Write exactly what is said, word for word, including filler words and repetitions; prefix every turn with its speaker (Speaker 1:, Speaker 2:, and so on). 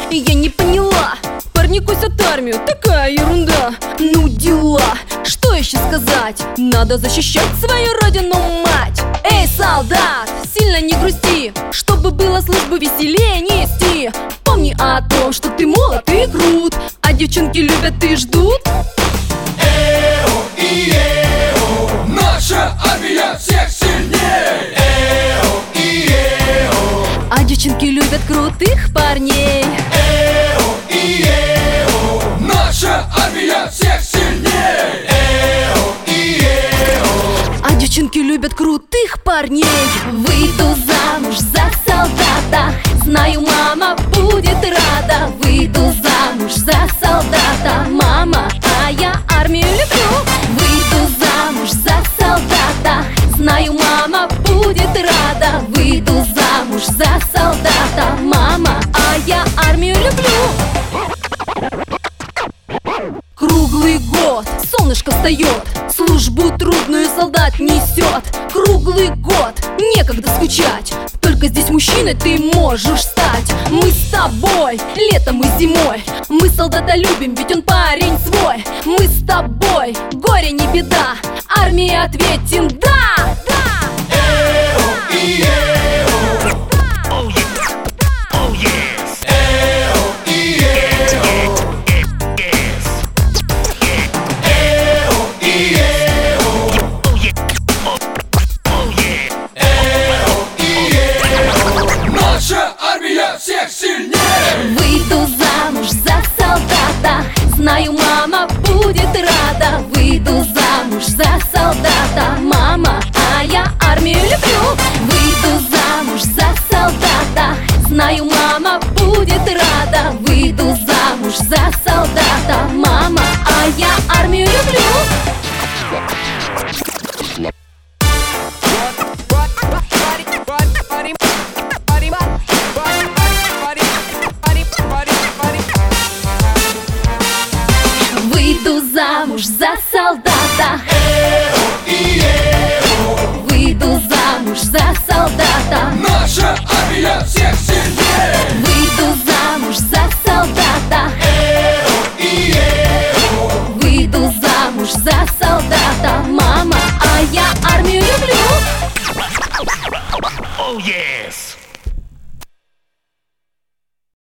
Speaker 1: Я не поняла, парни косят армию, такая ерунда. Ну дела, что еще сказать? Надо защищать свою родину, мать. Эй, солдат, сильно не грусти, чтобы было службу веселее нести. Помни о том, что ты молод и крут, а девчонки любят и ждут.
Speaker 2: Эо и эо, наша армия всех сильней. Эо и эо,
Speaker 1: а девчонки любят крутых парней.
Speaker 2: Эо и эо, наша армия всех сильней. Эо и эо,
Speaker 1: а девчонки любят крутых парней. Выйду замуж за солдата, знаю, мама будет рада. Выйду замуж за солдата, мама, а я армию люблю. Выйду замуж за солдата, знаю, мама будет рада. Выйду замуж за солдата, мама, а я армию люблю. Круглый год солнышко встает, службу трудную солдат несет. Круглый год некогда скучать, только здесь мужчиной ты можешь стать. Мы с тобой летом и зимой, мы солдата любим, ведь он парень свой. Мы с тобой, горе не беда, армии ответим да, да.
Speaker 2: Эо и эо,
Speaker 3: Oh yeah, oh yes,
Speaker 2: Эо и эо,
Speaker 3: yes,
Speaker 2: Эо и эо,
Speaker 3: oh yeah, oh, oh yeah.
Speaker 2: Эо и эо, наша армия всех сильней.
Speaker 1: Выйду замуж за солдата, знаю, мама будет рада. Выйду замуж за солдата, мама, а я армию люблю. Выйду замуж за солдата, знаю, мама будет рада. Выйду замуж за солдата.